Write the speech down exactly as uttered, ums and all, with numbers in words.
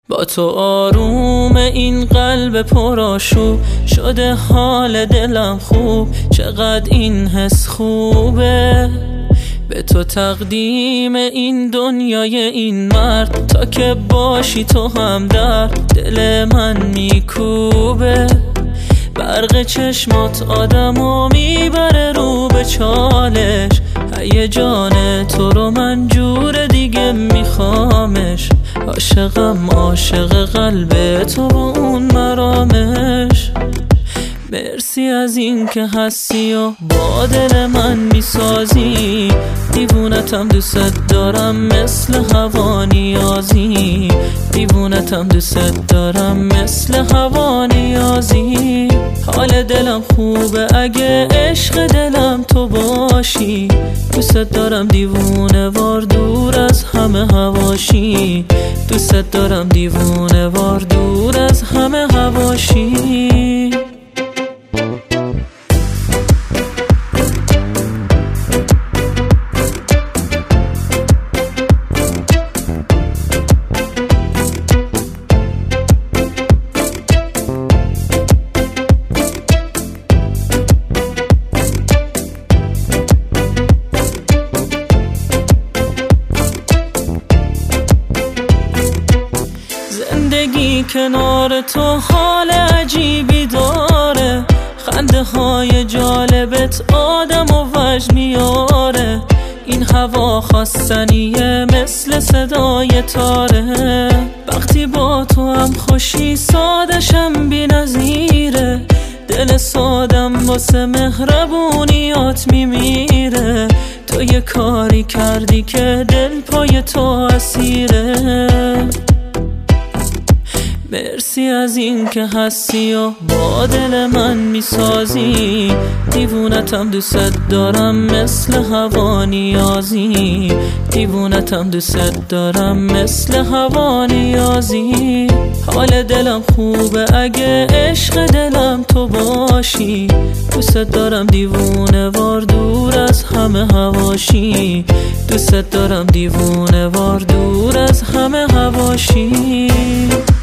با تو آروم این قلب پرآشوب شده حال دلم خوب، چقدر این حس خوبه. به تو تقدیم این دنیای این مرد، تا که باشی تو هم در دل من میکوبه. برق چشمات آدمو میبره رو به چالش، هیجان تو رو من جور دیگه میخوامش. عاشقم عاشق قلب تو و اون مرامش. مرسی از این که هستی و با دل من میسازی، دیوونتم دوست دارم مثل هوا نیازی، دیوونتم دوست دارم مثل هوا نیازی. حال دلم خوبه اگه عشق دلم تو باشی، دوست دارم دیوونه وار دور از همه هواشی، دوست دارم دیوونه وار دور از همه هواشی. زندگی کنار تو حال عجیبی داره، خنده های جالبت آدم و وجد میاره. این هوا خواستنیه مثل صدای تاره، وقتی با تو هم خوشی سادشم بی نظیره. دل سادم واسه مهربونیات میمیره، تو یه کاری کردی که دل پای تو اسیره. مرسی از این که هستی و با دل من میسازی، دیوونتم دوست دارم مثل هوا نیازی، دیوونتم دوست دارم مثل هوا نیازی. حال دلم خوبه اگه عشق دلم تو باشی، دوست دارم دیوونه وار دور از همه هواشی، دوست دارم دیوونه وار دور از همه هواشی.